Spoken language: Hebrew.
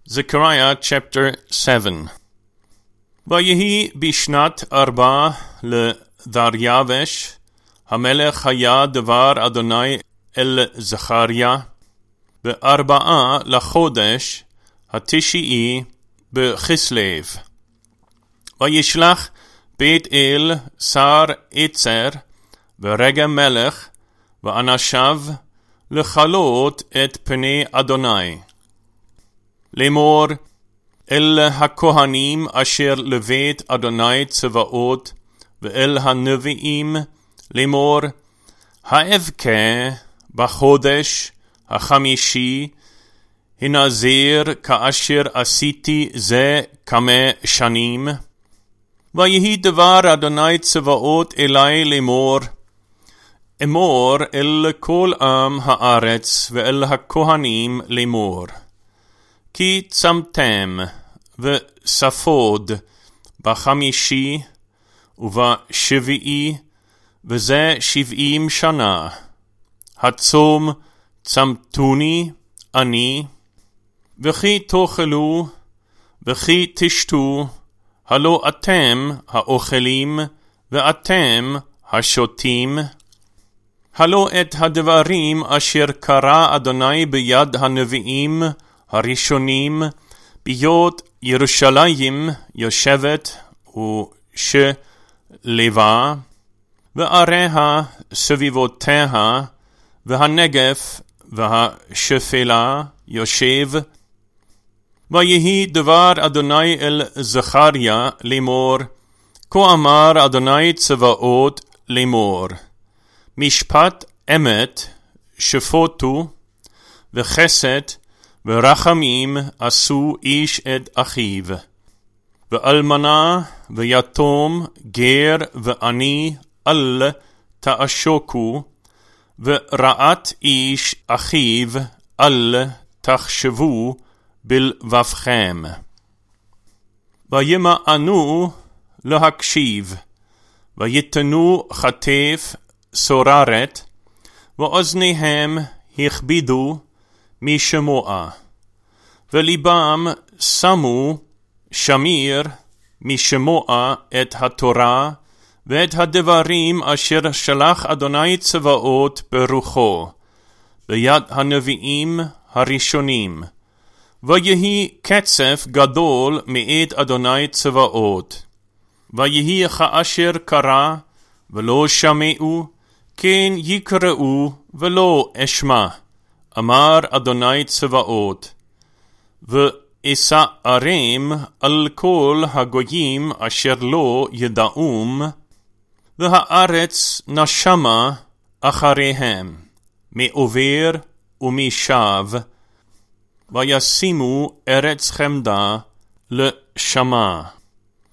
Zechariah chapter 7. ויהי בשנת 4 לדריווש המלך היה דבר אדוני אל זכריה ב4 לחודש התשיעי בכסלו. וישלח בית אל שר עצר ורגע מלך ואנשיו לכלות את פני אדוני. לאמור אל הכהנים אשר לבית אדוני צבאות ואל הנביאים לאמור האבכה בחודש החמישי הנזיר כאשר עשיתי זה כמה שנים. ויהי דבר אדוני צבאות אלי לאמור אמור אל כל עם הארץ ואל הכהנים לאמור כי צמתם וספוד בחמישי ובשביעי וזה 70 שנה הצום צמתוני אני וכי תאכלו וכי תשתו הלא אתם האוכלים ואתם השותים הלא את הדברים אשר קרא אדוני ביד הנביאים הראשונים ביות ירושלים יושבת ושלווה ועריה סביבותיה והנגב והשפלה יושב. ויהי דבר אדוני אל זכריה לאמור כה אמר אדוני צבאות לאמור משפט אמת שפוטו וחסד ורחמים עשו איש את אחיו ואלמנה ויתום גר ועני אל תעשוקו ורעת איש אחיו אל תחשבו בלבבכם. וימאנו להקשיב ויתנו חטף סוררת ואוזניהם הכבידו משמוע וליבם שמו שמיר משמוע את התורה ואת הדברים אשר שלח אדוני צבאות ברוחו ביד הנביאים הראשונים. ויהי קצף גדול מאת אדוני צבאות. ויהי כאשר קרא ולא שמעו כן יקראו ולא אשמע אמר אדוני צבאות. ואשא ערם על כל הגויים אשר לא ידעום והארץ נשמה אחריהם מעובר ומשב וישימו ארץ חמדה לשמה.